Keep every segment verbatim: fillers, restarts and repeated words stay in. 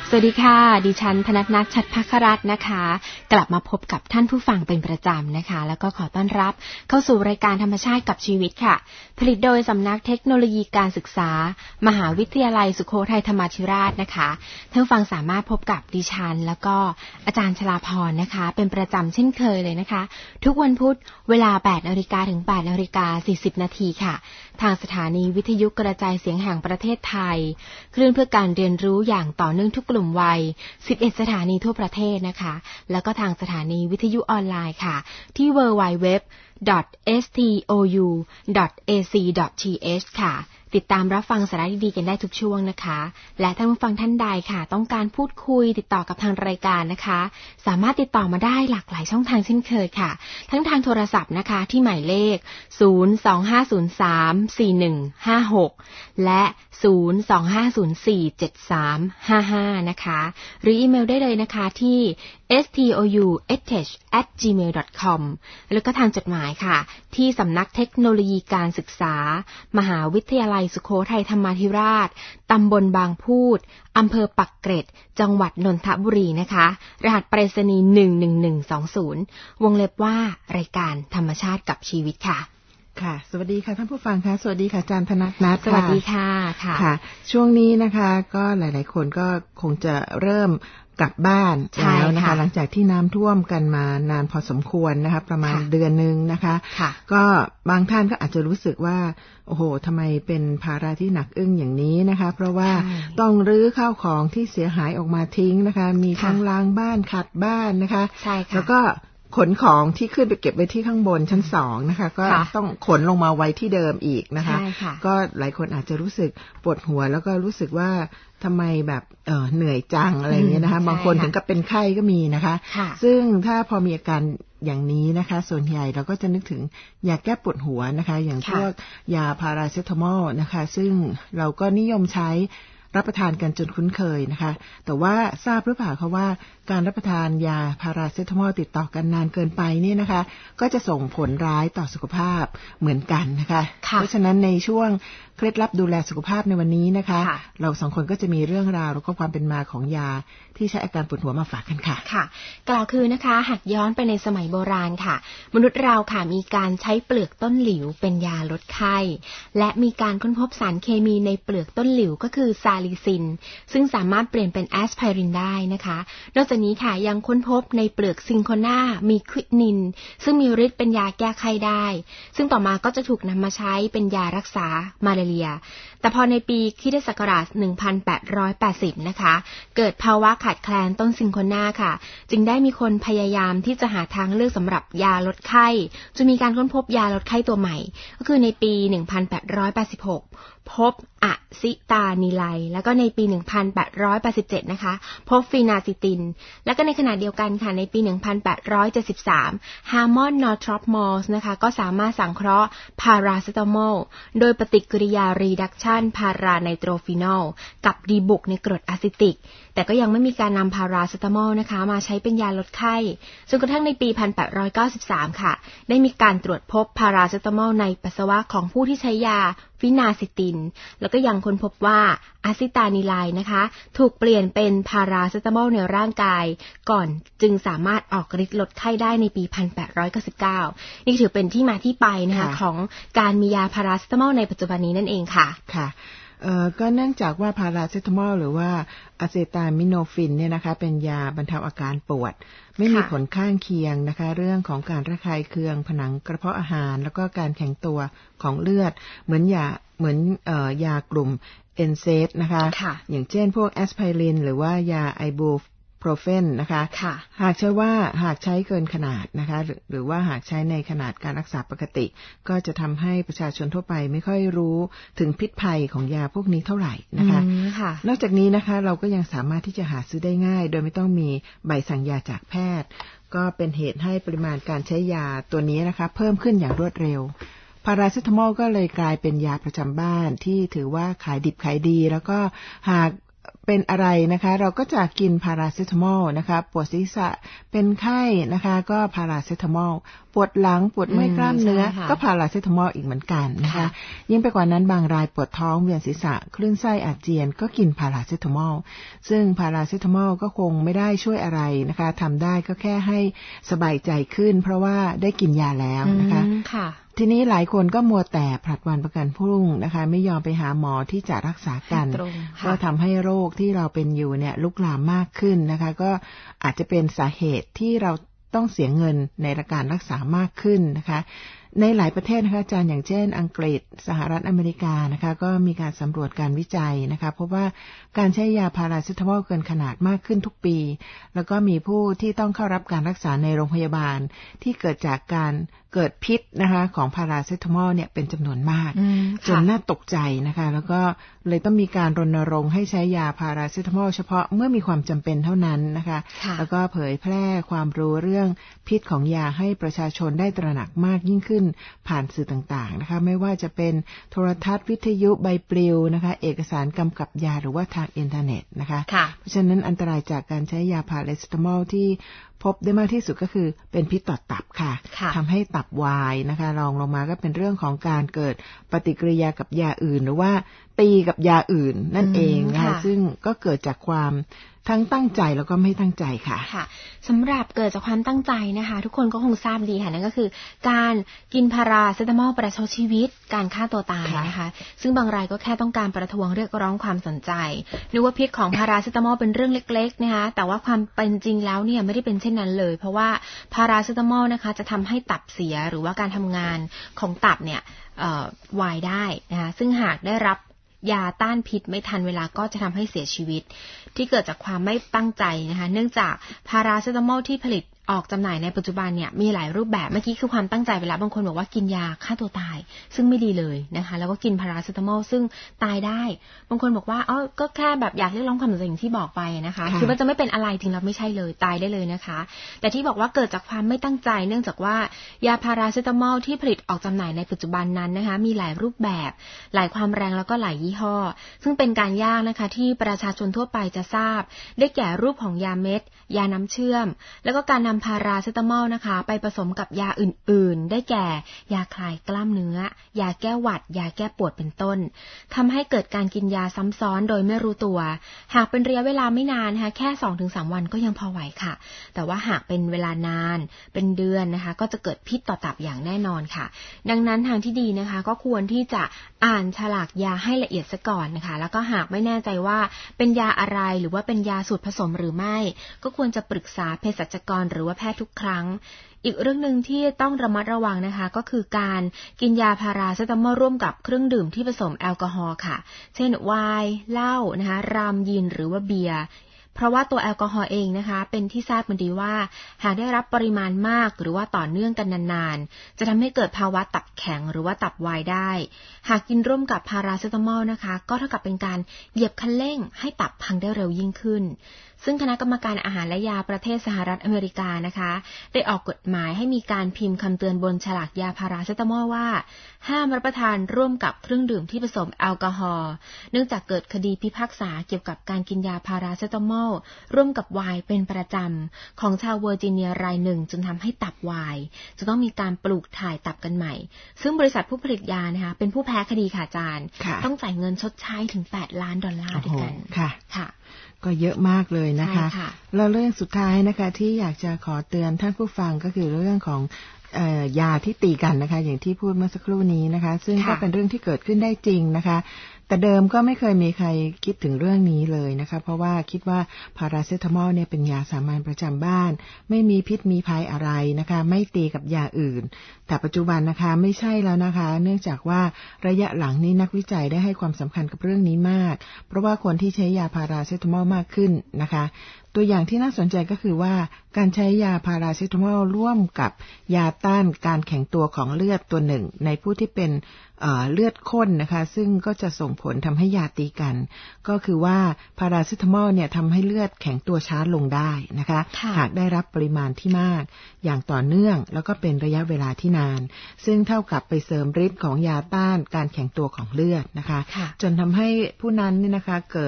สวัสดีค่ะดิฉันธนัทนัทชัดภัครัตน์นะคะกลับมาพบกับท่านผู้ฟังเป็นประจำนะคะแล้วก็ขอต้อนรับเข้าสู่รายการธรรมชาติกับชีวิตค่ะผลิตโดยสำนักเทคโนโลยีการศึกษามหาวิทยาลัยสุโขทัยธรรมาธิราชนะคะท่านผู้ฟังสามารถพบกับดิฉันแล้วก็อาจารย์ชลาภรณ์นะคะเป็นประจำเช่นเคยเลยนะคะทุกวันพุธเวลา แปดนาฬิกา ถึง แปดนาฬิกาสี่สิบ นาทีค่ะทางสถานีวิทยุกระจายเสียงแห่งประเทศไทยคลื่นเพื่อการเรียนรู้อย่างต่อเนื่องทุกกลุ่มวัยสิบเอ็ดสถานีทั่วประเทศนะคะแล้วก็ทางสถานีวิทยุออนไลน์ค่ะที่ ดับเบิลยู ดับเบิลยู ดับเบิลยู ดอท เอส ที โอ ยู ดอท เอ ซี ดอท ที เอช ค่ะติดตามรับฟังสาระดีๆกันได้ทุกช่วงนะคะและท่านผู้ฟังท่านใดค่ะต้องการพูดคุยติดต่อกับทางรายการนะคะสามารถติดต่อมาได้หลากหลายช่องทางเช่นเคยค่ะทั้งทางโทรศัพท์นะคะที่หมายเลขศูนย์ สอง ห้า ศูนย์ สาม สี่ หนึ่ง ห้า หกและศูนย์ สอง ห้า ศูนย์ สี่ เจ็ด สาม ห้า ห้านะคะหรืออีเมลได้เลยนะคะที่ เอส ที โอ ยู เอช เอช แอท จีเมล ดอท คอม แล้วก็ทางจดหมายค่ะที่สำนักเทคโนโลยีการศึกษามหาวิทยาลัยสุโขทัยธรรมาธิราชตำบลบางพูดอำเภอปักเกร็ดจังหวัดนนทบุรีนะคะรหัสไปรษณีย์หนึ่ง หนึ่ง หนึ่ง สอง ศูนย์วงเล็บว่ารายการธรรมชาติกับชีวิตค่ะค่ะสวัสดีค่ะท่านผู้ฟังค่ะสวัสดีค่ะอาจารย์ธนัทนัทสวัสดีค่ะค่ะค่ะช่วงนี้นะคะก็หลายๆคนก็คงจะเริ่มกลับบ้านแล้วนะคะหลังจากที่น้ำท่วมกันมานานพอสมควรนะคะประมาณเดือนนึงนะคะก็บางท่านก็อาจจะรู้สึกว่าโอ้โหทำไมเป็นภาระที่หนักอึ้งอย่างนี้นะคะเพราะว่าต้องรื้อข้าวของที่เสียหายออกมาทิ้งนะคะมีทั้งล้างบ้านขัดบ้านนะคะแล้วก็ขนของที่ขึ้นไปเก็บไว้ที่ข้างบนชั้นสองนะคะก็ต้องขนลงมาไว้ที่เดิมอีกนะคะก็หลายคนอาจจะรู้สึกปวดหัวแล้วก็รู้สึกว่าทำไมแบบเอ่อเหนื่อยจังอะไรอย่างเงี้ยนะคะบางคนถึงกับเป็นไข้ก็มีนะคะซึ่งถ้าพอมีอาการอย่างนี้นะคะส่วนใหญ่เราก็จะนึกถึงยาแก้ปวดหัวนะคะอย่างพวกยาพาราเซตามอลนะคะซึ่งเราก็นิยมใช้รับประทานกันจนคุ้นเคยนะคะแต่ว่าทราบหรือเปล่าคะว่าการรับประทานยาพาราเซตามอลติดต่อกันนานเกินไปนี่นะคะก็จะส่งผลร้ายต่อสุขภาพเหมือนกันนะคะเพราะฉะนั้นในช่วงเคล็ดลับดูแลสุขภาพในวันนี้นะคะเราสองคนก็จะมีเรื่องราวแล้วก็ความเป็นมาของยาที่ใช้อาการปวดหัวมาฝากกันค่ะค่ะกล่าวคือนะคะหากย้อนไปในสมัยโบราณค่ะมนุษย์เราค่ะมีการใช้เปลือกต้นหลิวเป็นยาลดไข้และมีการค้นพบสารเคมีในเปลือกต้นหลิวก็คือซาลิซินซึ่งสามารถเปลี่ยนเป็นแอสไพรินได้นะคะนอกจากนี้ค่ะยังค้นพบในเปลือกซิงโคนามีควินินซึ่งมีฤทธิ์เป็นยาแก้ไข้ได้ซึ่งต่อมาก็จะถูกนำมาใช้เป็นยารักษามาลาเรียแต่พอในปีคริสตศักราชหนึ่งพันแปดร้อยแปดสิบนะคะเกิดภาวะขาดแคลนต้นซิงโคนาค่ะจึงได้มีคนพยายามที่จะหาทางเลือกสำหรับยาลดไข้จนมีการค้นพบยาลดไข้ตัวใหม่ก็คือในปีหนึ่งพันแปดร้อยแปดสิบหกพบอะซิตานิไลแล้วก็ในปีหนึ่งพันแปดร้อยแปดสิบเจ็ดนะคะพบฟีนาซิตินแล้วก็ในขณะเดียวกันค่ะในปีหนึ่งพันแปดร้อยเจ็ดสิบสามฮาร์มอนนอร์ทรอปมอลส์นะคะก็สามารถสังเคราะห์พาราเซตามอลโดยปฏิกิริยารีดักชันพาราไนโตรฟีนอลกับดีบุกในกรดอะซิติกแต่ก็ยังไม่มีการนำพาราเซตามอลนะคะมาใช้เป็นยาลดไข้จนกระทั่งในปีหนึ่งพันแปดร้อยเก้าสิบสามค่ะได้มีการตรวจพบพาราเซตามอลในปัสสาวะของผู้ที่ใช้ยาฟินาซิตินแล้วก็ยังค้นพบว่าอะซิตานิไลนะคะถูกเปลี่ยนเป็นพาราเซตามอลในร่างกายก่อนจึงสามารถออกฤทธิ์ลดไข้ได้ในปีหนึ่งพันแปดร้อยเก้าสิบเก้านี่ถือเป็นที่มาที่ไปนะคะของการมียาพาราเซตามอลในปัจจุบันนี้นั่นเองค่ะค่ะเอ่อก็เนื่องจากว่าพาราเซตามอลหรือว่าอะเซตามิโนฟินเนี่ยนะคะเป็นยาบรรเทาอาการปวดไม่มีผลข้างเคียงนะคะเรื่องของการระคายเคืองผนังกระเพาะอาหารแล้วก็การแข็งตัวของเลือดเหมือนยาเหมือนเอ่อยากลุ่มเอนเซดนะคะอย่างเช่นพวกแอสไพรินหรือว่ายาไอบูโปรเฟนนะคะหากใช้ว่าหากใช้เกินขนาดนะคะหรือหรือว่าหากใช้ในขนาดการรักษาปกติก็จะทำให้ประชาชนทั่วไปไม่ค่อยรู้ถึงพิษภัยของยาพวกนี้เท่าไหร่นะคะนอกจากนี้นะคะเราก็ยังสามารถที่จะหาซื้อได้ง่ายโดยไม่ต้องมีใบสั่งยาจากแพทย์ก็เป็นเหตุให้ปริมาณการใช้ยาตัวนี้นะคะเพิ่มขึ้นอย่างรวดเร็วพาราเซตามอลก็เลยกลายเป็นยาประจำบ้านที่ถือว่าขายดิบขายดีแล้วก็หากเป็นอะไรนะคะเราก็จะกินพาราเซตามอลนะคะปวดศีรษะเป็นไข้นะคะก็พาราเซตามอลปวดหลังปวดเมื่อยกล้ามเนื้อก็พาราเซตามอลอีกเหมือนกันนะคะยิ่งไปกว่านั้นบางรายปวดท้องเวียนศีรษะคลื่นไส้อาเจียนก็กินพาราเซตามอลซึ่งพาราเซตามอลก็คงไม่ได้ช่วยอะไรนะคะทำได้ก็แค่ให้สบายใจขึ้นเพราะว่าได้กินยาแล้วนะคะทีนี้หลายคนก็มัวแต่ผลัดวันประกันพรุ่งนะคะไม่ยอมไปหาหมอที่จะรักษากันก็ทำให้โรคที่เราเป็นอยู่เนี่ยลุกลามมากขึ้นนะคะก็อาจจะเป็นสาเหตุที่เราต้องเสียเงินในการรักษามากขึ้นนะคะในหลายประเทศนะคะอาจารย์อย่างเช่นอังกฤษสหรัฐอเมริกานะคะก็มีการสำรวจการวิจัยนะคะพบว่าการใช้ยาพาราเซตามอลเกินขนาดมากขึ้นทุกปีแล้วก็มีผู้ที่ต้องเข้ารับการรักษาในโรงพยาบาลที่เกิดจากการเกิดพิษนะคะของพาราเซตามอลเนี่ยเป็นจำนวนมากจนน่าตกใจนะคะแล้วก็เลยต้องมีการรณรงค์ให้ใช้ยาพาราเซตามอลเฉพาะเมื่อมีความจำเป็นเท่านั้นนะคะแล้วก็เผยแพร่ความรู้เรื่องพิษของยาให้ประชาชนได้ตระหนักมากยิ่งขึ้นผ่านสื่อต่างๆนะคะไม่ว่าจะเป็นโทรทัศน์วิทยุใบปลิวนะคะเอกสารกำกับยาหรือว่าทางอินเทอร์เน็ตนะคะเพราะฉะนั้นอันตรายจากการใช้ยาพาราเซตามอลที่พบได้มากที่สุดก็คือเป็นพิษต่อตับค่ะทำให้ตับวายนะคะรองลงมาก็เป็นเรื่องของการเกิดปฏิกิริยากับยาอื่นหรือว่าตีกับยาอื่นนั่นเองนะคะซึ่งก็เกิดจากความทั้งตั้งใจแล้วก็ไม่ตั้งใจค่ะค่ะสำหรับเกิดจากความตั้งใจนะคะทุกคนก็คงทราบดีค่ะนั่นก็คือการกินพาราเซตามอลประชดชีวิตการฆ่าตัวตายนะคะซึ่งบางรายก็แค่ต้องการประท้วงเรียกร้องความสนใจนึกว่าพิษของพาราเซตามอลเป็นเรื่องเล็กๆนะคะแต่ว่าความเป็นจริงแล้วเนี่ยไม่ได้เป็นเช่นนั้นเลยเพราะว่าพาราเซตามอลนะคะจะทำให้ตับเสียหรือว่าการทำงานของตับเนี่ยเอ่อวายได้นะคะซึ่งหากได้รับยาต้านพิษไม่ทันเวลาก็จะทำให้เสียชีวิตที่เกิดจากความไม่ตั้งใจนะคะเนื่องจากพาราเซตามอลที่ผลิตออกจำหน่ายในปัจจุบันเนี่ยมีหลายรูปแบบเมื่อกี้คือความตั้งใจไปแล้วบางคนบอกว่ากินยาฆ่าตัวตายซึ่งไม่ดีเลยนะคะแล้วก็กินพาราเซตามอลซึ่งตายได้บางคนบอกว่าอ๋อก็แค่แบบอยากเรียกร้องความสนใจอย่างที่บอกไปนะคะคิดว่าจะไม่เป็นอะไรจริงแล้วไม่ใช่เลยตายได้เลยนะคะแต่ที่บอกว่าเกิดจากความไม่ตั้งใจเนื่องจากว่ายาพาราเซตามอลที่ผลิตออกจำหน่ายในปัจจุบันนั้นนะคะมีหลายรูปแบบหลายความแรงแล้วก็หลายยี่ห้อซึ่งเป็นการยากนะคะที่ประชาชนทั่วไปจะทราบได้แก่รูปของยาเม็ดยาน้ำเชื่อมแล้วก็การนำพาราเซตามอลนะคะไปผสมกับยาอื่นๆได้แก่ยาคลายกล้ามเนื้อยาแก้หวัดยาแก้ปวดเป็นต้นทำให้เกิดการกินยาซ้ำซ้อนโดยไม่รู้ตัวหากเป็นระยะเวลาไม่นานนะคะแค่ สองถึงสาม วันก็ยังพอไหวค่ะแต่ว่าหากเป็นเวลานานเป็นเดือนนะคะก็จะเกิดพิษต่อตับอย่างแน่นอนค่ะดังนั้นทางที่ดีนะคะก็ควรที่จะอ่านฉลากยาให้ละเอียดซะก่อนนะคะแล้วก็หากไม่แน่ใจว่าเป็นยาอะไรหรือว่าเป็นยาสูตรผสมหรือไม่ก็ควรจะปรึกษาเภสัชกรหรือว่าแพทย์ทุกครั้งอีกเรื่องนึงที่ต้องระมัดระวังนะคะก็คือการกินยาพาราเซตามอลร่วมกับเครื่องดื่มที่ผสมแอลกอฮอล์ค่ะเช่นไวน์เหล้านะคะรามยินหรือว่าเบียร์เพราะว่าตัวแอลกอฮอล์เองนะคะเป็นที่ทราบกันดีว่าหากได้รับปริมาณมากหรือว่าต่อเนื่องกันนานๆจะทำให้เกิดภาวะตับแข็งหรือว่าตับวายได้หากกินร่วมกับพาราเซตามอลนะคะก็เท่ากับเป็นการเหยียบคันเร่งให้ตับพังได้เร็วยิ่งขึ้นซึ่งคณะกรรมการอาหารและยาประเทศสหรัฐอเมริกานะคะได้ออกกฎหมายให้มีการพิมพ์คำเตือนบนฉลากยาพาราเซตามอลว่าห้ามรับประทานร่วมกับเครื่องดื่มที่ผสมแอลกอฮอล์เนื่องจากเกิดคดีพิพากษาเกี่ยวกับการกินยาพาราเซตามอลร่วมกับไวน์เป็นประจำของชาวเวอร์จิเนียรายหนึ่งจนทำให้ตับวายจะต้องมีการปลูกถ่ายตับกันใหม่ซึ่งบริษัทผู้ผลิตยานะคะเป็นผู้แพ้คดีค่ะอาจารย์ต้องจ่ายเงินชดใช้ถึงแปดล้านดอลลาร์ด้วยกันค่ะค่ะก็เยอะมากเลยนะคะแล้วเรื่องสุดท้ายนะคะที่อยากจะขอเตือนท่านผู้ฟังก็คือเรื่องของเอ่อยาที่ตีกันนะคะอย่างที่พูดเมื่อสักครู่นี้นะคะซึ่งก็เป็นเรื่องที่เกิดขึ้นได้จริงนะคะแต่เดิมก็ไม่เคยมีใครคิดถึงเรื่องนี้เลยนะคะเพราะว่าคิดว่าพาราเซตามอลเนี่ยเป็นยาสามัญประจำบ้านไม่มีพิษมีภัยอะไรนะคะไม่ตีกับยาอื่นแต่ปัจจุบันนะคะไม่ใช่แล้วนะคะเนื่องจากว่าระยะหลังนี้นักวิจัยได้ให้ความสำคัญกับเรื่องนี้มากเพราะว่าคนที่ใช้ยาพาราเซตามอลมากขึ้นนะคะตัวอย่างที่น่าสนใจก็คือว่าการใช้ยาพาราเซตามอลร่วมกับยาต้านการแข็งตัวของเลือดตัวหนึ่งในผู้ที่เป็นเอ่อเลือดข้นนะคะซึ่งก็จะส่งผลทำให้ยาตีกันก็คือว่าพาราเซตามอลเนี่ยทำให้เลือดแข็งตัวช้าลงได้นะคะหากได้รับปริมาณที่มากอย่างต่อเนื่องแล้วก็เป็นระยะเวลาที่นานซึ่งเท่ากับไปเสริมฤทธิ์ของยาต้านการแข็งตัวของเลือดนะคะจนทำให้ผู้นั้นเนี่ยนะคะเกิด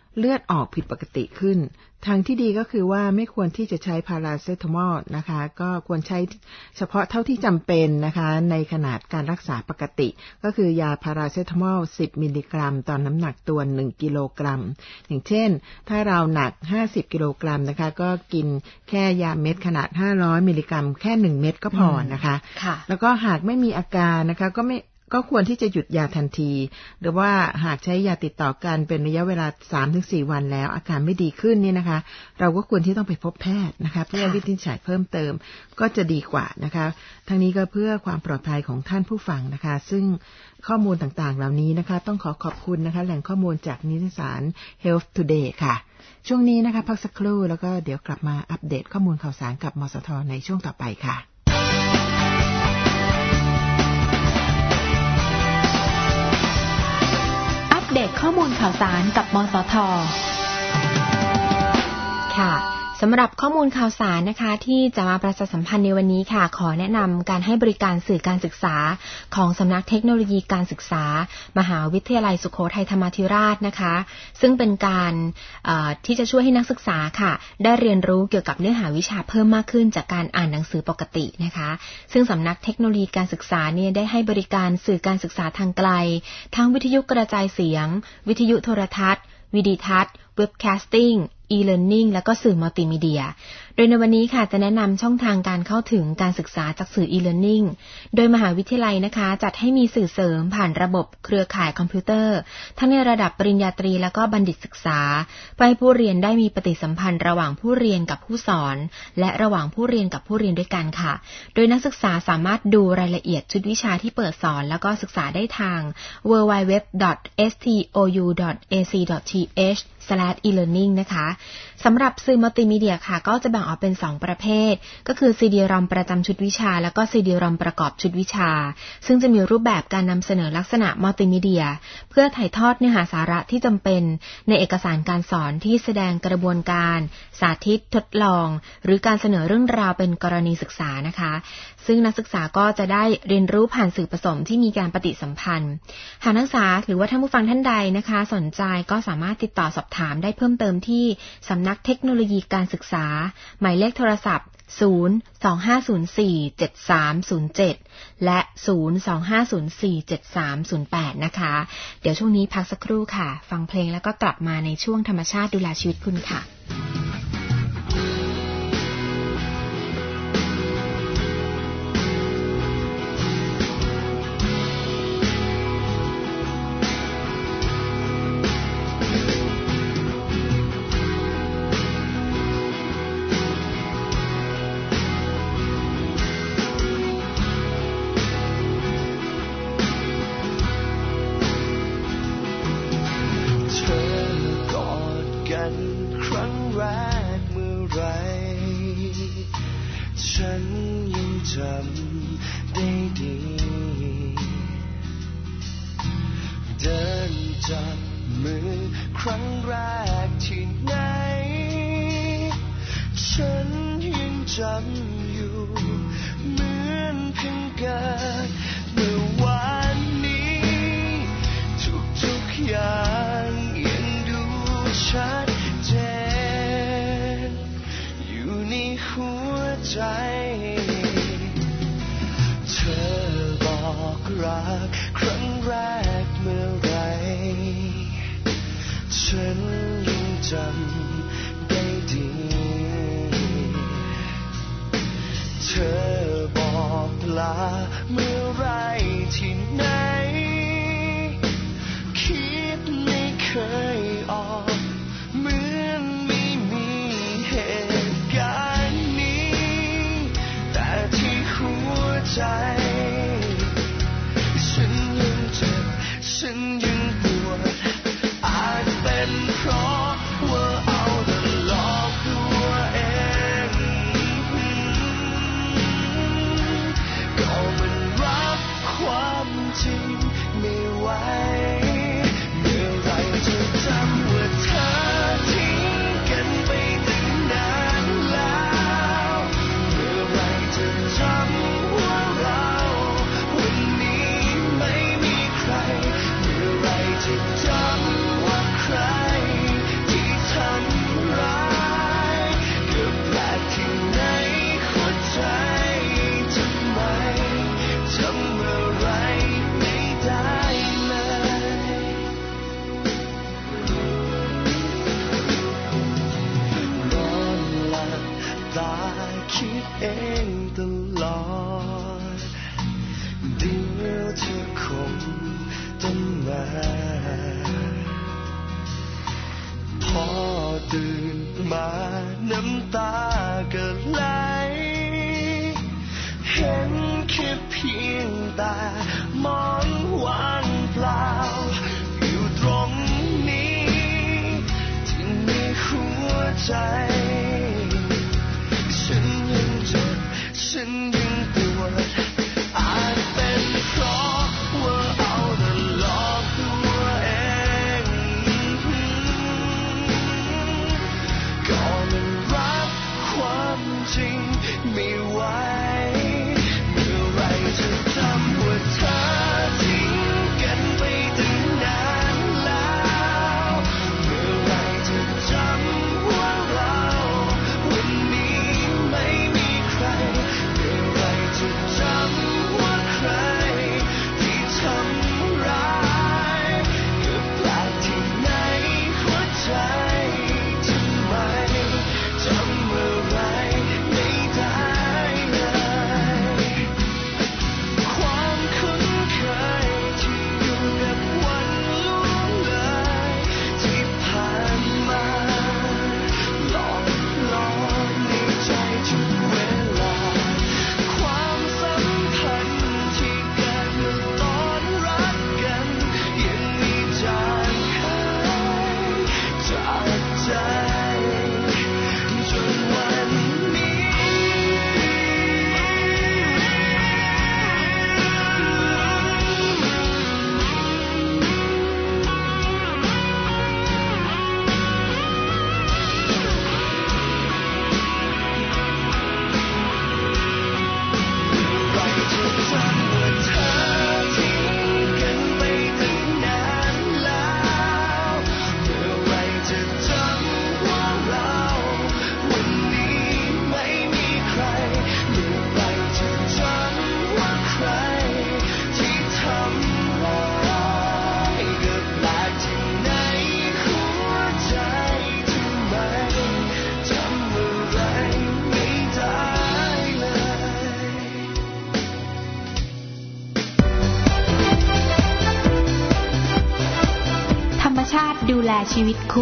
เลือดออกผิดปกติขึ้นทางที่ดีก็คือว่าไม่ควรที่จะใช้พาราเซตามอลนะคะก็ควรใช้เฉพาะเท่าที่จำเป็นนะคะในขนาดการรักษาปกติก็คือยาพาราเซตามอลสิบมิลลิกรัมต่อน้ำหนักตัวหนึ่งกิโลกรัมอย่างเช่นถ้าเราหนักห้าสิบกิโลกรัมนะคะก็กินแค่ยาเม็ดขนาดห้าร้อยมิลลิกรัมแค่หนึ่งเม็ดก็พอนะคะแล้วก็หากไม่มีอาการนะคะก็ไม่ก็ควรที่จะหยุดยาทันทีหรือว่าหากใช้ยาติดต่อกันเป็นระยะเวลา สามถึงสี่ วันแล้วอาการไม่ดีขึ้นนี่นะคะเราก็ควรที่ต้องไปพบแพทย์นะคะเพื่อวินิจฉัยเพิ่มเติมก็จะดีกว่านะคะทั้งนี้ก็เพื่อความปลอดภัยของท่านผู้ฟังนะคะซึ่งข้อมูลต่างๆเหล่านี้นะคะต้องขอขอบคุณนะคะแหล่งข้อมูลจากนิตยสาร Health Today ค่ะช่วงนี้นะคะพักสักครู่แล้วก็เดี๋ยวกลับมาอัปเดตข้อมูลข่าวสารกับมสทในช่วงต่อไปค่ะอัปเดตข้อมูลข่าวสารกับมสท. ค่ะสำหรับข้อมูลข่าวสารนะคะที่จะมาประชาสัมพันธ์ในวันนี้ค่ะขอแนะนำการให้บริการสื่อการศึกษาของสำนักเทคโนโลยีการศึกษามหาวิทยาลัยสุโขทัยธรรมาธิราชนะคะซึ่งเป็นการที่จะช่วยให้นักศึกษาค่ะได้เรียนรู้เกี่ยวกับเนื้อหาวิชาเพิ่มมากขึ้นจากการอ่านหนังสือปกตินะคะซึ่งสำนักเทคโนโลยีการศึกษาเนี่ยได้ให้บริการสื่อการศึกษาทางไกลทั้งวิทยุกระจายเสียงวิทยุโทรทัศน์วิดีทัศน์เว็บแคสติ้งe-learning แล้วก็สื่อมัลติมีเดียโดยในวันนี้ค่ะจะแนะนำช่องทางการเข้าถึงการศึกษาจากสื่อ e-learning โดยมหาวิทยาลัยนะคะจัดให้มีสื่อเสริมผ่านระบบเครือข่ายคอมพิวเตอร์ทั้งในระดับปริญญาตรีแล้วก็บัณฑิตศึกษาเพื่อให้ผู้เรียนได้มีปฏิสัมพันธ์ระหว่างผู้เรียนกับผู้สอนและระหว่างผู้เรียนกับผู้เรียนด้วยกันค่ะโดยนักศึกษาสามารถดูรายละเอียดชุดวิชาที่เปิดสอนแล้วก็ศึกษาได้ทาง ดับเบิลยู ดับเบิลยู ดับเบิลยู ดอท เอส ที โอ ยู ดอท เอ ซี ดอท ที เอช สแลช อี เลิร์นนิ่ง นะคะสำหรับสื่อมัลติมีเดียค่ะก็จะแบ่งออกเป็นสองประเภทก็คือ ซี ดี รอม ประจำชุดวิชาแล้วก็ ซี ดี รอม ประกอบชุดวิชาซึ่งจะมีรูปแบบการนำเสนอลักษณะมัลติมีเดียเพื่อถ่ายทอดเนื้อหาสาระที่จำเป็นในเอกสารการสอนที่แสดงกระบวนการสาธิตทดลองหรือการเสนอเรื่องราวเป็นกรณีศึกษานะคะซึ่งนักศึกษาก็จะได้เรียนรู้ผ่านสื่อผสมที่มีการปฏิสัมพันธ์หากนักศึกษาหรือว่าท่านผู้ฟังท่านใดนะคะสนใจก็สามารถติดต่อสอบถามได้เพิ่มเติมที่สำนักเทคโนโลยีการศึกษาหมายเลขโทรศัพท์ศูนย์ สอง ห้า ศูนย์ สี่ เจ็ด สาม ศูนย์ เจ็ดและศูนย์ สอง ห้า ศูนย์ สี่ เจ็ด สาม ศูนย์ แปดนะคะเดี๋ยวช่วงนี้พักสักครู่ค่ะฟังเพลงแล้วก็กลับมาในช่วงธรรมชาติดูแลชีวิตคุณค่ะฉันยังจำได้ดีเดินจับมือครั้งแรกที่ไหนฉันยังจำอยู่เหมือนเพิ่งเกิดเมื่อวานนี้ทุกๆอย่างยังดูชัดเจนอยู่ในหัวใจเธอบอกรักครั้งแรกเมื่อไรฉันยังจำได้ดีเธอบอกลาเมื่อไรที่ไหนคิดไม่เคยออกเหมือนไม่มีเหตุการณ์นี้แต่ที่หัวใจฉันยังเจ็บฉันยังปวดอาจเป็นเพราะว่าเอาแต่หลอกตัวเองก็มันรับความจริงตื่นมาน้ำตาก็ไหลเห็นแค่เพียงแต่มองว่างเปล่าอยู่ตรงนี้ที่ในหัวใจฉันยังเจ็บฉันยังปวดอาจเป็นเพราะว่าเอาแต่หลอกตัวเองก็มันรับความจริงไม่ไหวเมื่อไรจะจำว่าเธอทิ้งกันไปตั้งนานแล้วเมื่อไรจะจำว่าเราวันนี้ไม่มีใครเมื่อไรจะจำว่าใครที่ทำร้ายก็แปลกที่ในหัวใจทำไมจำอะไรไม่ได้เลยความคุ้นเคยที่อยู่กับวันล่วงเลยที่ผ่านมาหลอกหลอนในใจทุกเวลาความสัมพันธ์ที่เกิดเมื่อตอนรักกันยังมีจางหายจากใจจนวันนี้ไรจะจำว่าเธอทิ้งกันไปตั้งนานแล้วเมื่อไรจะจำว่าเราวันนี้ไม่มีใครเมื่อไรจะจำว่าใครที่ทำร้ายก็แปลกที่ในหัวใจทำไมจำอะไรไม่ได้เลยธรรมชาติดูแลชีวิตคุณ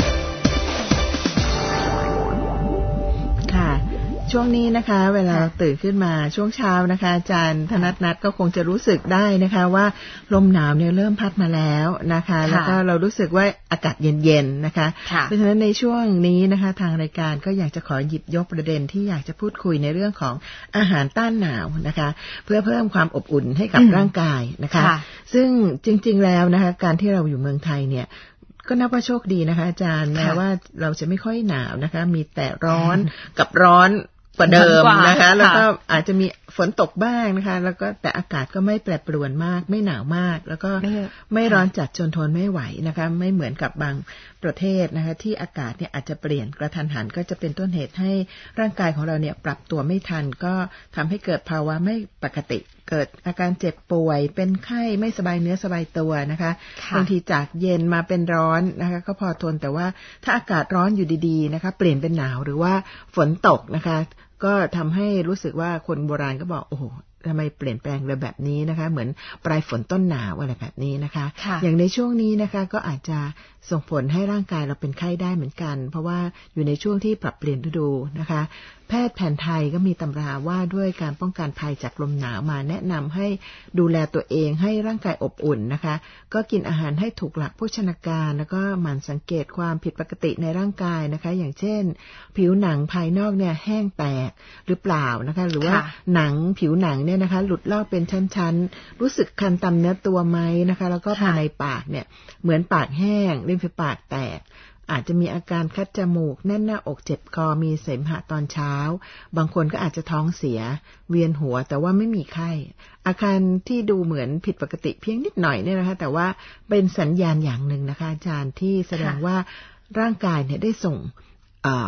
ค่ะช่วงนี้นะคะเวลาเราตื่นขึ้นมาช่วงเช้านะคะอาจารย์ธนัทนัทก็คงจะรู้สึกได้นะคะว่าลมหนาวเนี่ยเริ่มพัดมาแล้วนะคะแล้วก็เรารู้สึกว่าอากาศเย็นๆนะคะเพราะฉะนั้นในช่วงนี้นะคะทางรายการก็อยากจะขอหยิบยกประเด็นที่อยากจะพูดคุยในเรื่องของอาหารต้านหนาวนะคะเพื่อเพิ่มความอบอุ่นให้กับร่างกายนะคะซึ่งจริงๆแล้วนะคะการที่เราอยู่เมืองไทยเนี่ยก็นับว่าโชคดีนะคะอาจารย์แม้ว่าเราจะไม่ค่อยหนาวนะคะมีแต่ร้อนกับร้อนกว่าเดิมนะคะแล้วก็อาจจะมีฝนตกบ้างนะคะแล้วก็แต่อากาศก็ไม่แปรปรวนมากไม่หนาวมากแล้วก็ไม่ร้อนจัดจนทนไม่ไหวนะคะไม่เหมือนกับบางประเทศนะคะที่อากาศเนี่ยอาจจะเปลี่ยนกระทันหันก็จะเป็นต้นเหตุให้ร่างกายของเราเนี่ยปรับตัวไม่ทันก็ทำให้เกิดภาวะไม่ปกติเกิดอาการเจ็บป่วยเป็นไข้ไม่สบายเนื้อสบายตัวนะคะบางทีจากเย็นมาเป็นร้อนนะคะก็พอทนแต่ว่าถ้าอากาศร้อนอยู่ดีๆนะคะเปลี่ยนเป็นหนาวหรือว่าฝนตกนะคะก็ทำให้รู้สึกว่าคนโบราณก็บอกโอ้โหทำไมเปลี่ยนแปลงเลยแบบนี้นะคะเหมือนปลายฝนต้นหนาวอะไรแบบนี้นะคะอย่างในช่วงนี้นะคะก็อาจจะส่งผลให้ร่างกายเราเป็นไข้ได้เหมือนกันเพราะว่าอยู่ในช่วงที่ปรับเปลี่ยนฤดูนะคะแพทย์แผนไทยก็มีตำราว่าด้วยการป้องกันภัยจากลมหนาวมาแนะนำให้ดูแลตัวเองให้ร่างกายอบอุ่นนะคะก็กินอาหารให้ถูกหลักโภชนาการแล้วก็หมั่นสังเกตความผิดปกติในร่างกายนะคะอย่างเช่นผิวหนังภายนอกเนี่ยแห้งแตกหรือเปล่านะคะหรือว่าหนังผิวหนังเนี่ยนะคะหลุดลอกเป็นชั้นๆรู้สึกคันตามเนื้อตัวไหมนะคะแล้วก็ภายในปากเนี่ยเหมือนปากแห้งริมฝีปากแตกอาจจะมีอาการคัดจมูกแน่นหน้าอกเจ็บคอมีเสมหะตอนเช้าบางคนก็อาจจะท้องเสียเวียนหัวแต่ว่าไม่มีไข้อาการที่ดูเหมือนผิดปกติเพียงนิดหน่อยเนี่ยนะคะแต่ว่าเป็นสัญญาณอย่างหนึ่งนะคะอาจารย์ที่แสดงว่าร่างกายเนี่ยได้ส่ง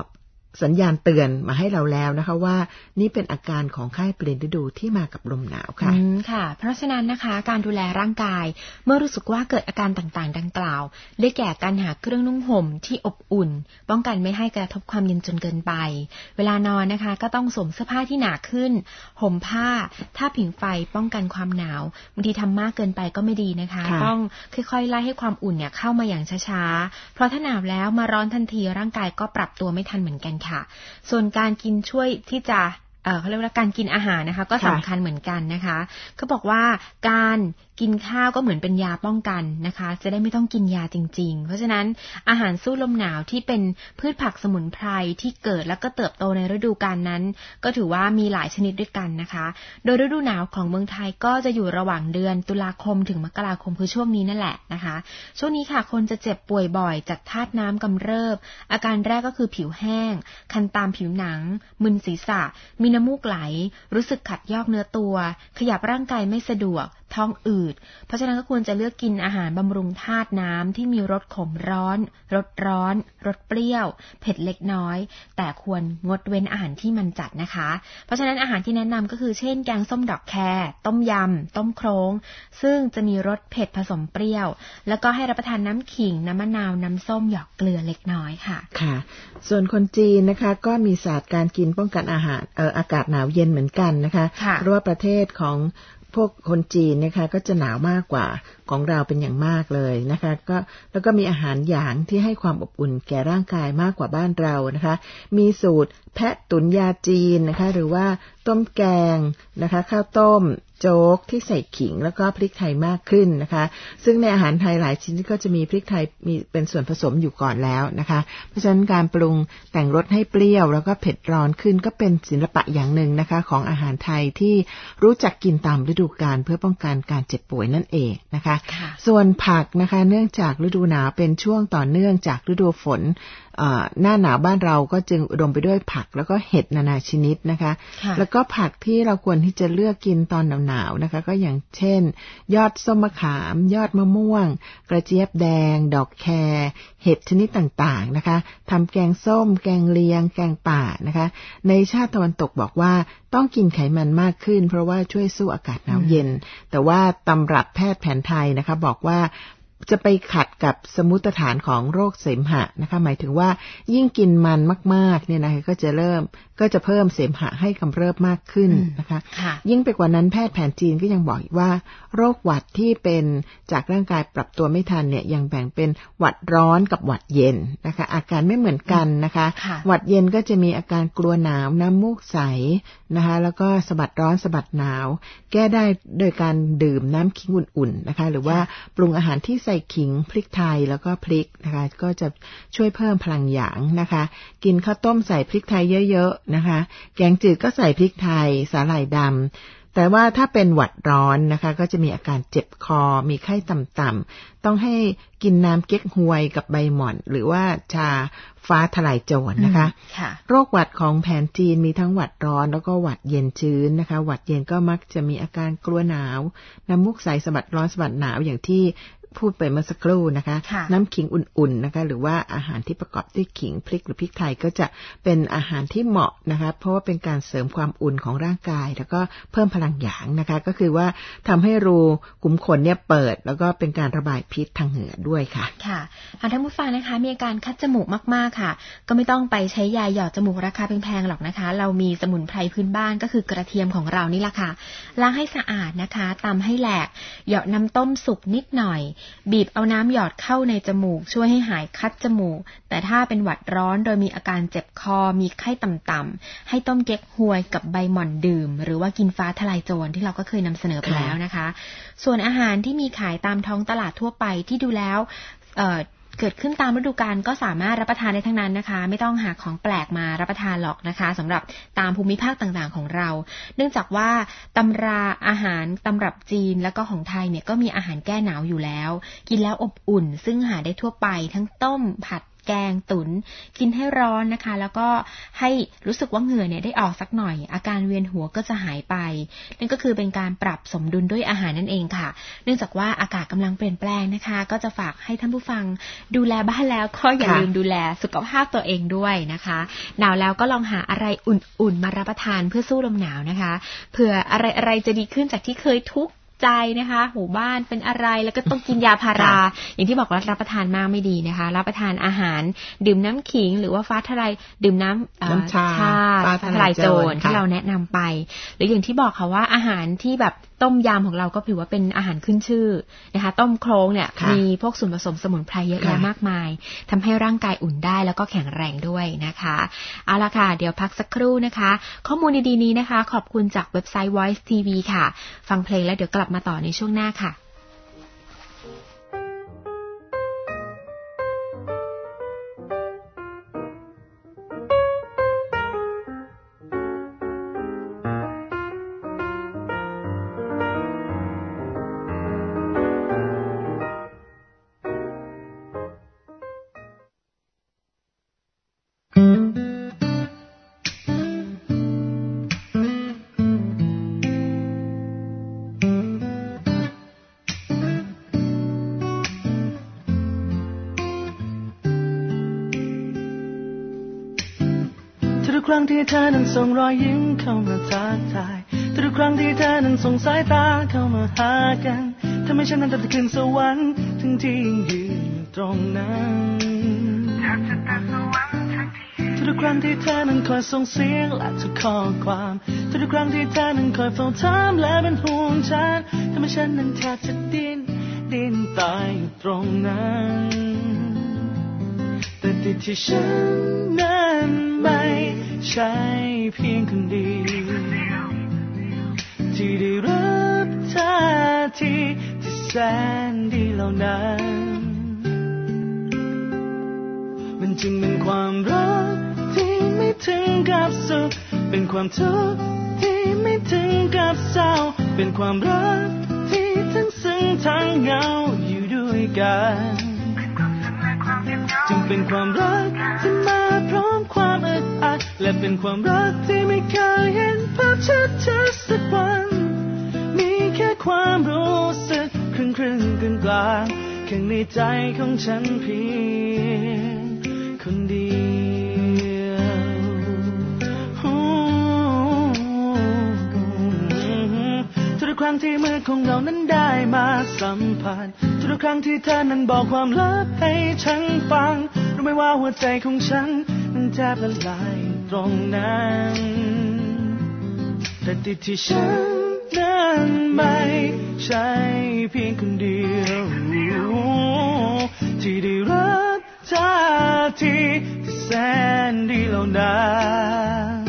สัญญาณเตือนมาให้เราแล้วนะคะว่านี่เป็นอาการของไข้เปลี่ยนฤดูที่มากับลมหนาวค่ะอืมค่ะเพราะฉะนั้นนะคะการดูแลร่างกายเมื่อรู้สึกว่าเกิดอาการต่างๆดังกล่าวได้แก่การหาเครื่องนุ่งห่มที่อบอุ่นป้องกันไม่ให้กระทบความเย็นจนเกินไปเวลานอนนะคะก็ต้องสวมเสื้อผ้าที่หนาขึ้นห่มผ้าถ้าผิงไฟป้องกันความหนาวบางทีทำมากเกินไปก็ไม่ดีนะคะต้องค่อยๆไล่ให้ความอุ่นเนี่ยเข้ามาอย่างช้าๆเพราะถ้าหนาวแล้วมาร้อนทันทีร่างกายก็ปรับตัวไม่ทันเหมือนกันค่ะส่วนการกินช่วยที่จะเอ่อเขาเรียกว่าการกินอาหารนะคะก็สำคัญเหมือนกันนะคะเขาบอกว่าการกินข้าวก็เหมือนเป็นยาป้องกันนะคะจะได้ไม่ต้องกินยาจริงๆเพราะฉะนั้นอาหารสู้ลมหนาวที่เป็นพืชผักสมุนไพรที่เกิดแล้วก็เติบโตในฤดูกาลนั้นก็ถือว่ามีหลายชนิดด้วยกันนะคะโดยฤดูหนาวของเมืองไทยก็จะอยู่ระหว่างเดือนตุลาคมถึงมกราคมคือช่วงนี้นั่นแหละนะคะช่วงนี้ค่ะคนจะเจ็บป่วยบ่อยจากธาตุน้ำกำเริบอาการแรกก็คือผิวแห้งคันตามผิวหนังมึนศีรษะมีน้ำมูกไหลรู้สึกขัดยอกเนื้อตัวขยับร่างกายไม่สะดวกท้องอืดเพราะฉะนั้นก็ควรจะเลือกกินอาหารบำรุงธาตุน้ำที่มีรสขมร้อนรสร้อนรสเปรี้ยวเผ็ดเล็กน้อยแต่ควรงดเว้นอาหารที่มันจัดนะคะเพราะฉะนั้นอาหารที่แนะนำก็คือเช่นแกงส้มดอกแคต้มยำต้มโครงซึ่งจะมีรสเผ็ดผสมเปรี้ยวแล้วก็ให้รับประทานน้ำขิงน้ำมะนาวน้ำส้มหยอกเกลือเล็กน้อยค่ะค่ะส่วนคนจีนนะคะก็มีศาสตร์การกินป้องกันอาหารเอ่ออากาศหนาวเย็นเหมือนกันนะคะเพราะว่าประเทศของพวกคนจีนนะคะก็จะหนาวมากกว่าของเราเป็นอย่างมากเลยนะคะก็แล้วก็มีอาหารหยางที่ให้ความอบอุ่นแก่ร่างกายมากกว่าบ้านเรานะคะมีสูตรแพะตุ๋นยาจีนนะคะหรือว่าต้มแกงนะคะข้าวต้มโจ๊กที่ใส่ขิงแล้วก็พริกไทยมากขึ้นนะคะซึ่งในอาหารไทยหลายชนิดก็จะมีพริกไทยมีเป็นส่วนผสมอยู่ก่อนแล้วนะคะเพราะฉะนั้นการปรุงแต่งรสให้เปรี้ยวแล้วก็เผ็ดร้อนขึ้นก็เป็นศิลปะอย่างหนึ่งนะคะของอาหารไทยที่รู้จักกินตามฤดูกาลเพื่อป้องกันการเจ็บป่วยนั่นเองนะคะส่วนผักนะคะเนื่องจากฤดูหนาวเป็นช่วงต่อเนื่องจากฤดูฝนหน้าหนาวบ้านเราก็จึงอุดมไปด้วยผักแล้วก็เห็ดนานาชนิดนะคะแล้วก็ผักที่เราควรที่จะเลือกกินตอนหนาวๆนะคะก็อย่างเช่นยอดส้มมะขามยอดมะม่วงกระเจี๊ยบแดงดอกแครเห็ดชนิดต่างๆนะคะทำแกงส้มแกงเลียงแกงป่านะคะในชาติตะวันตกบอกว่าต้องกินไขมันมากขึ้นเพราะว่าช่วยสู้อากาศหนาวเย็นแต่ว่าตำรับแพทย์แผนไทยนะคะบอกว่าจะไปขัดกับสมมุติฐานของโรคเสมหะนะคะหมายถึงว่ายิ่งกินมันมากๆเนี่ยนะคะก็จะเริ่มก็จะเพิ่มเสมหะให้กำเริบมากขึ้นนะคะยิ่งไปกว่านั้นแพทย์แผนจีนก็ยังบอกอีกว่าโรคหวัดที่เป็นจากร่างกายปรับตัวไม่ทันเนี่ยยังแบ่งเป็นหวัดร้อนกับหวัดเย็นนะคะอาการไม่เหมือนกันนะคะหวัดเย็นก็จะมีอาการกลัวหนาวน้ำมูกใสนะคะแล้วก็สะบัดร้อนสะบัดหนาวแก้ได้โดยการดื่มน้ำขิงอุ่นๆนะคะหรือว่าปรุงอาหารที่ใส่ขิงพริกไทยแล้วก็พริกนะคะก็จะช่วยเพิ่มพลังหยางนะคะกินข้าวต้มใส่พริกไทยเยอะๆนะคะแกงจืดก็ใส่พริกไทยสาหร่ายดำแต่ว่าถ้าเป็นหวัดร้อนนะคะก็จะมีอาการเจ็บคอมีไข้ต่ำๆต้องให้กินน้ำเก๊กฮวยกับใบหม่อนหรือว่าชาฟ้าทลายโจรนะคะโรคหวัดของแผนจีนมีทั้งหวัดร้อนแล้วก็หวัดเย็นชื้นนะคะหวัดเย็นก็มักจะมีอาการกลัวหนาวน้ำมูกใสสะบัดร้อนสะบัดหนาวอย่างที่พูดไปเมื่อสักครู่นะคะน้ำขิงอุ่นๆนะคะหรือว่าอาหารที่ประกอบด้วยขิงพริกหรือพริกไทยก็จะเป็นอาหารที่เหมาะนะคะเพราะว่าเป็นการเสริมความอุ่นของร่างกายแล้วก็เพิ่มพลังหยางนะคะก็คือว่าทำให้รูขุมขนเนี่ยเปิดแล้วก็เป็นการระบายพิษทางเหงื่อด้วยค่ะค่ะท่านผู้ฟังนะคะมีอาการคัดจมูกมากๆค่ะก็ไม่ต้องไปใช้ยาหยอดจมูกราคาแพงๆหรอกนะคะเรามีสมุนไพรพื้นบ้านก็คือกระเทียมของเรานี่แหละค่ะล้างให้สะอาดนะคะตำให้แหลกหยอดน้ำต้มสุกนิดหน่อยบีบเอาน้ำหยอดเข้าในจมูกช่วยให้หายคัดจมูกแต่ถ้าเป็นหวัดร้อนโดยมีอาการเจ็บคอมีไข้ต่ำๆให้ต้มเก๊กฮวยกับใบหม่อนดื่มหรือว่ากินฟ้าทลายโจรที่เราก็เคยนำเสนอไปแล้วนะคะส่วนอาหารที่มีขายตามท้องตลาดทั่วไปที่ดูแล้วเอ่อเกิดขึ้นตามฤดูกาลก็สามารถรับประทานได้ทั้งนั้นนะคะไม่ต้องหาของแปลกมารับประทานหรอกนะคะสำหรับตามภูมิภาคต่างๆของเราเนื่องจากว่าตำราอาหารตำรับจีนแล้วก็ของไทยเนี่ยก็มีอาหารแก้หนาวอยู่แล้วกินแล้วอบอุ่นซึ่งหาได้ทั่วไปทั้งต้มผัดแกงตุ๋นกินให้ร้อนนะคะแล้วก็ให้รู้สึกว่าเหงื่อเนี่ยได้ออกสักหน่อยอาการเวียนหัวก็จะหายไปนั่นก็คือเป็นการปรับสมดุลด้วยอาหารนั่นเองค่ะเนื่องจากว่าอากาศกำลังเปลี่ยนแปลงนะคะก็จะฝากให้ท่านผู้ฟังดูแลบ้านแล้วก็อย่าลืมดูแลสุขภาพตัวเองด้วยนะคะหนาวแล้วก็ลองหาอะไรอุ่นๆมารับประทานเพื่อสู้ลมหนาวนะคะเผื่ออะไรๆจะดีขึ้นจากที่เคยทุกข์ใจนะคะหูบ้านเป็นอะไรแล้วก็ต้องกินยาพาราอย่างที่บอกว่ารับประทานมากไม่ดีนะคะรับประทานอาหารดื่มน้ำขิงหรือว่าฟ้าทะลายดื่มน้ำน้ำชาฟ้าทะลายโจรที่เราแนะนำไปหรืออย่างที่บอกค่ะว่าอาหารที่แบบต้มยำของเราก็ถือว่าเป็นอาหารขึ้นชื่อนะคะต้มโครงเนี่ยมีพวกส่วนผสมสมุนไพรเยอะแยะมากมายทำให้ร่างกายอุ่นได้แล้วก็แข็งแรงด้วยนะคะเอาล่ะค่ะเดี๋ยวพักสักครู่นะคะข้อมูลดีๆนี้นะคะขอบคุณจากเว็บไซต์ Voice ที วี ค่ะฟังเพลงแล้วเดี๋ยวกลับมาต่อในช่วงหน้าค่ะทุกครั้งที่เธอนั้นส่งรอยยิ้มเข้ามาทักทายทุกครั้งที่เธอนั้นส่งสายตาเข้ามาหากันทำให้ฉันนั้นจะขึ้นสวรรค์ทั้งที่ยังยืนอยู่ตรงนั้นทุกครั้งที่เธอนั้นคอยส่งเสียงและทุกข้อความทุกครั้งที่เธอนั้นคอยเฝ้าถามและเป็นห่วงฉันทำให้ฉันนั้นแทบจะดิ้นดิ้นตายอยู่ตรงนั้นแต่ติดที่ฉันนั้นไม่ใช่เพียงคนเดียวที่ได้รับท่าทีที่แสนดีเหล่านั้นมันจึงเป็นความรักที่ไม่ถึงกับสุขเป็นความทุกข์ที่ไม่ถึงกับเศร้าเป็นความรักที่ทั้งซึ้งทั้งเหงาอยู่ด้วยกันจึงเป็นความรักที่มาพร้อมความอึดอัดและเป็นความรักที่ไม่เคยเห็นภาพชัดชัดสักวันมีแค่ความรู้สึกครึ่งครึ่งกลางกลางข้างในใจของฉันเพียงคนเดียวทุกครั้งที่มือของเรานั้นได้มาสัมผัสทุกครั้งที่เธอนั้นบอกความลับให้ฉันฟังรู้ไหมว่าหัวใจของฉันมันแทบละลายตรงนั้นแต่ติดที่ฉันนั้นไม่ใช่เพียงคนเดียวที่ได้รับท่าทีที่แสนดีเหล่านั้น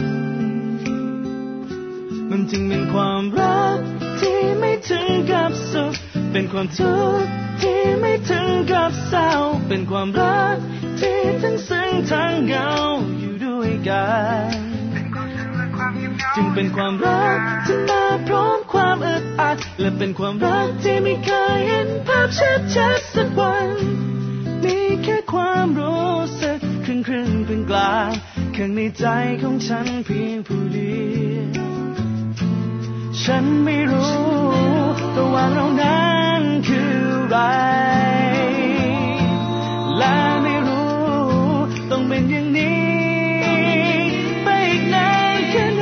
มันจึงเป็นความรักที่ไม่ถึงกับสุขเป็นความทุกข์ที่ไม่ถึงกับเศร้าเป็นความรักที่ทั้งซึ้งทั้งเหงาอยู่ด้วยกันจึงเป็นความรักที่มาพร้อมความอึดอัดและเป็นความรักที่ไม่เคยเห็นภาพชัดชัดสักวันมีแค่ความรู้สึกครึ่งครึ่งกลางกลางข้างในใจของฉันเพียงผู้เดียวฉันไม่รู้ตัวว่าเรานั้นคืออะไรและไม่รู้ต้องเป็นอย่างนี้ไปอีกนานแค่ไหน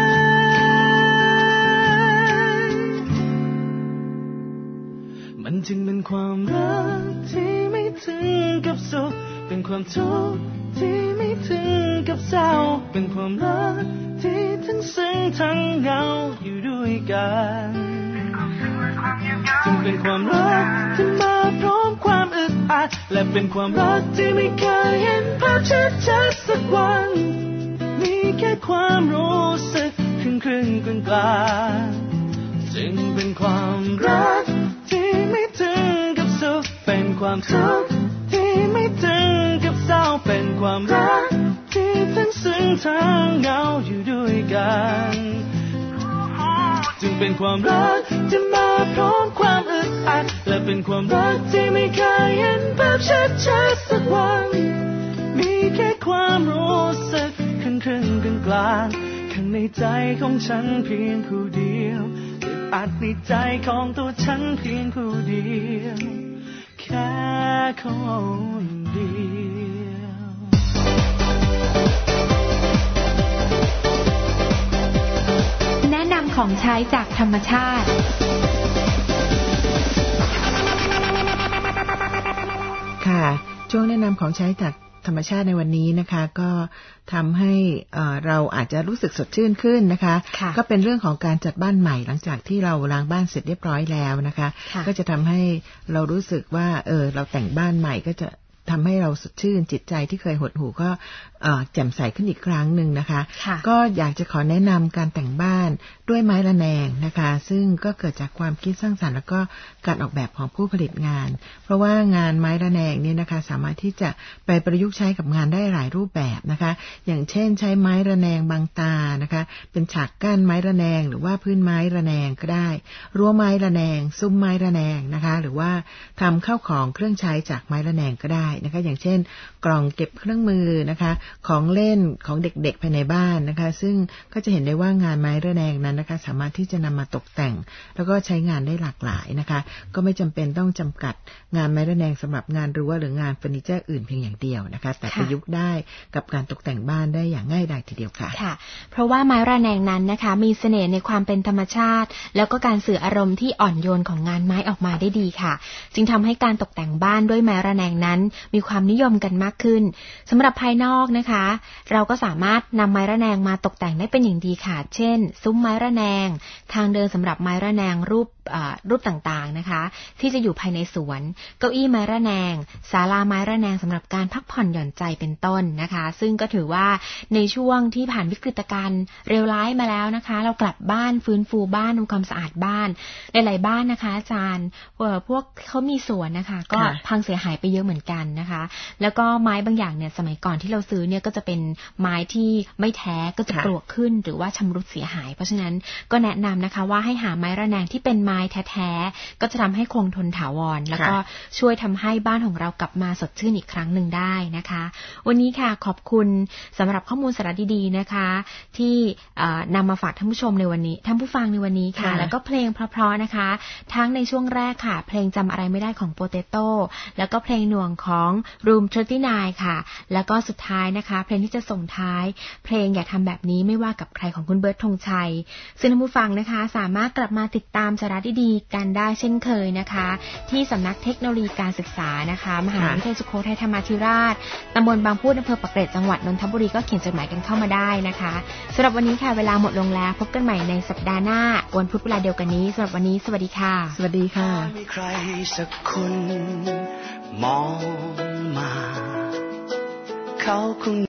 มันจึงเป็นความรักที่ไม่ถึงกับสุขเป็นความทุกข์ที่ไม่ถึงกับเศร้าเป็นความรักที่ทั้งซึ้งทั้งเหงาอยู่ด้วยกันจึงเป็นความรักที่มาพร้อมความอึดอัดและเป็นความรักที่ไม่เคยเห็นภาพชัดชัดสักวันมีแค่ความรู้สึกครึ่งครึ่งกลางกลางจึงเป็นความรักที่ไม่ถึงกับสุขเป็นความทุกข์ที่ไม่ถึงกับเศร้าเป็นความรักที่ทั้งซึ้งทั้งเหงาอยู่ด้วยกันจึงเป็นความรักที่มาพร้อมความอึดอัดและเป็นความรักที่ไม่เคยเห็นภาพชัดชัดสักวันมีแค่ความรู้สึกครึ่งครึ่งกลางกลางข้างในใจของฉันเพียงผู้เดียวอึดอัดในใจของตัวฉันเพียงผู้เดียวแค่คนเดียวแนะนำของใช้จากธรรมชาติค่ะช่วงแนะนำของใช้จากธรรมชาติในวันนี้นะคะก็ทำให้เราอาจจะรู้สึกสดชื่นขึ้นนะคะก็เป็นเรื่องของการจัดบ้านใหม่หลังจากที่เราล้างบ้านเสร็จเรียบร้อยแล้วนะคะก็จะทำให้เรารู้สึกว่าเออเราแต่งบ้านใหม่ก็จะทำให้เราสดชื่นจิตใจที่เคยหดหู่ก็แจ่มใสขึ้นอีกครั้งหนึ่งนะคะก็อยากจะขอแนะนำการแต่งบ้านด้วยไม้ระแนงนะคะซึ่งก็เกิดจากความคิดสร้างสรรค์แล้วก็การออกแบบของผู้ผลิตงานเพราะว่างานไม้ระแนงนี่นะคะสามารถที่จะไปประยุกต์ใช้กับงานได้หลายรูปแบบนะคะอย่างเช่นใช้ไม้ระแนงบังตานะคะเป็นฉากกั้นไม้ระแนงหรือว่าพื้นไม้ระแนงก็ได้รั้วไม้ระแนงซุ้มไม้ระแนงนะคะหรือว่าทำข้าวของเครื่องใช้จากไม้ระแนงก็ได้นะคะอย่างเช่นกล่องเก็บเครื่องมือนะคะของเล่นของเด็กๆภายในบ้านนะคะซึ่งก็จะเห็นได้ว่างานไม้ระแนงนั้นนะคะสามารถที่จะนำมาตกแต่งแล้วก็ใช้งานได้หลากหลายนะคะก็ไม่จำเป็นต้องจำกัดงานไม้ระแนงสำหรับงานรั้วหรืองานเฟอร์นิเจอร์อื่นเพียงอย่างเดียวนะคะแต่ประยุกต์ได้กับการตกแต่งบ้านได้อย่างง่ายดายทีเดียวค่ะค่ะเพราะว่าไม้ระแนงนั้นนะคะมีเสน่ห์ในความเป็นธรรมชาติแล้วก็การสื่ออารมณ์ที่อ่อนโยนของงานไม้ออกมาได้ดีค่ะจึงทำให้การตกแต่งบ้านด้วยไม้ระแนงนั้นมีความนิยมกันมากขึ้นสำหรับภายนอกนะคะเราก็สามารถนำไม้ระแนงมาตกแต่งได้เป็นอย่างดีค่ะเช่นซุ้มไม้ระแนงทางเดินสำหรับไม้ระแนงรูปรูปต่างๆนะคะที่จะอยู่ภายในสวนเก้าอี้ไม้ระแนงศาลาไม้ระแนงสำหรับการพักผ่อนหย่อนใจเป็นต้นนะคะซึ่งก็ถือว่าในช่วงที่ผ่านวิกฤตการณ์เลวร้ายมาแล้วนะคะเรากลับบ้านฟื้นฟูบ้านทำความสะอาดบ้านหลายๆบ้านนะคะอาจารย์พวกเขามีสวนนะคะก็พังเสียหายไปเยอะเหมือนกันนะคะแล้วก็ไม้บางอย่างเนี่ยสมัยก่อนที่เราซื้อเนี่ยก็จะเป็นไม้ที่ไม่แท้ก็จะปลวกขึ้นหรือว่าชำรุดเสียหายเพราะฉะนั้นก็แนะนำนะคะว่าให้หาไม้ระแนงที่เป็นไม้แท้ๆก็จะทำให้คงทนถาวรแล้วก็ช่วยทำให้บ้านของเรากลับมาสดชื่นอีกครั้งหนึ่งได้นะคะวันนี้ค่ะขอบคุณสำหรับข้อมูลสาระดีๆนะคะที่นำมาฝากท่านผู้ชมในวันนี้ท่านผู้ฟังในวันนี้ค่ะแล้วก็เพลงเพราะๆนะคะทั้งในช่วงแรกค่ะเพลงจำอะไรไม่ได้ของโปเตโต้แล้วก็เพลงหน่วงของ Room สามสิบเก้าค่ะแล้วก็สุดท้ายนะคะเพลงที่จะส่งท้ายเพลงอย่าทำแบบนี้ไม่ว่ากับใครของคุณเบิร์ตธงชัยซึ่งท่านผู้ฟังนะคะสามารถกลับมาติดตามสาระดีๆกันได้เช่นเคยนะคะที่สำนักเทคโนโลยีการศึกษานะคะมหาวิทยาลัยสุโขทัยธรรมาธิราชตำบลบางพูดอำเภอปากเกร็ดจังหวัดนนทบุรีก็เขียนจดหมายกันเข้ามาได้นะคะสำหรับวันนี้ค่ะเวลาหมดลงแล้วพบกันใหม่ในสัปดาห์หน้าวันพุธเวลาเดียวกันนี้สำหรับวันนี้สวัสดีค่ะสวัสดีค่ะมีใครสักคนมองมาเขาคง